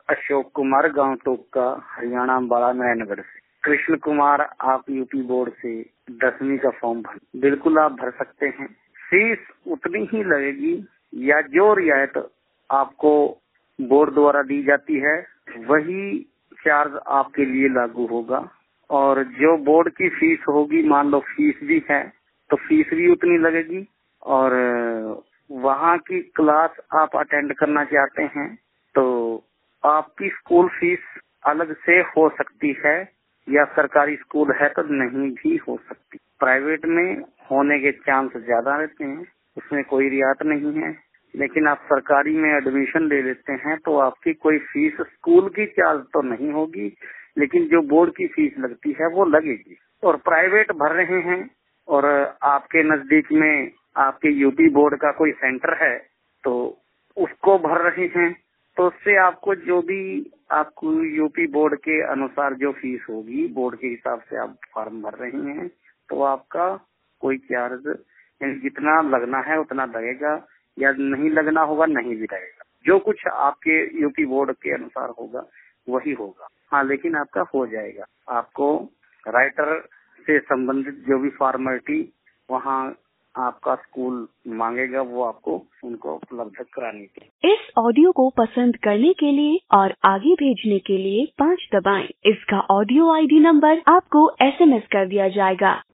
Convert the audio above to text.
अशोक कुमार, गांव टोका, हरियाणा, अम्बाला नगर से। कृष्ण कुमार, आप यूपी बोर्ड से 10वीं का फॉर्म भर, बिल्कुल आप भर सकते हैं। फीस उतनी ही लगेगी या जो रियायत आपको बोर्ड द्वारा दी जाती है वही चार्ज आपके लिए लागू होगा। और जो बोर्ड की फीस होगी, मान लो फीस भी है तो फीस भी उतनी लगेगी। और वहाँ की क्लास आप अटेंड करना चाहते हैं तो आपकी स्कूल फीस अलग से हो सकती है, या सरकारी स्कूल है तो नहीं भी हो सकती। प्राइवेट में होने के चांस ज्यादा रहते हैं, उसमें कोई रियायत नहीं है। लेकिन आप सरकारी में एडमिशन ले लेते हैं तो आपकी कोई फीस स्कूल की चार्ज तो नहीं होगी, लेकिन जो बोर्ड की फीस लगती है वो लगेगी। और प्राइवेट भर रहे हैं और आपके नजदीक में आपके यूपी बोर्ड का कोई सेंटर है तो उसको भर रहे हैं, तो उससे आपको जो भी आपको यूपी बोर्ड के अनुसार जो फीस होगी, बोर्ड के हिसाब से आप फॉर्म भर रहे हैं, तो आपका कोई चार्ज जितना लगना है उतना लगेगा, या नहीं लगना होगा नहीं भी लगेगा। जो कुछ आपके यूपी बोर्ड के अनुसार होगा वही होगा। हाँ, लेकिन आपका हो जाएगा। आपको राइटर से संबंधित जो भी फॉर्मेलिटी वहाँ आपका स्कूल मांगेगा वो आपको उनको उपलब्ध करानी चाहिए। इस ऑडियो को पसंद करने के लिए और आगे भेजने के लिए 5 दबाएं। इसका ऑडियो ID नंबर आपको SMS कर दिया जाएगा।